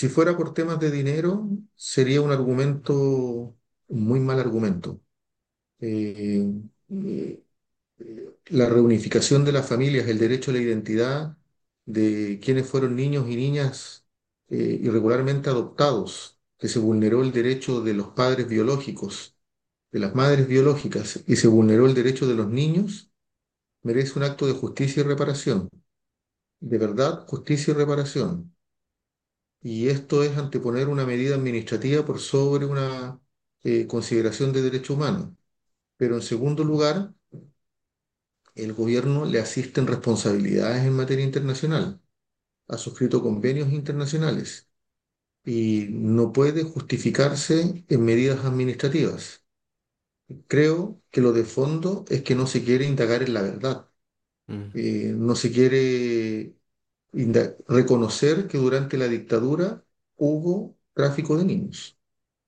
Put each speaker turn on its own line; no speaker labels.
Si fuera por temas de dinero, sería un argumento, un muy mal argumento. Eh, eh, la reunificación de las familias, el derecho a la identidad de quienes fueron niños y niñas irregularmente adoptados, que se vulneró el derecho de los padres biológicos, de las madres biológicas, y se vulneró el derecho de los niños, merece un acto de justicia y reparación. De verdad, justicia y reparación. Y esto es anteponer una medida administrativa por sobre una consideración de derecho humano. Pero en segundo lugar, el gobierno le asisten responsabilidades en materia internacional. Ha suscrito convenios internacionales y no puede justificarse en medidas administrativas. Creo que lo de fondo es que no se quiere indagar en la verdad.
Mm.
No se quiere reconocer que durante la dictadura hubo tráfico de niños.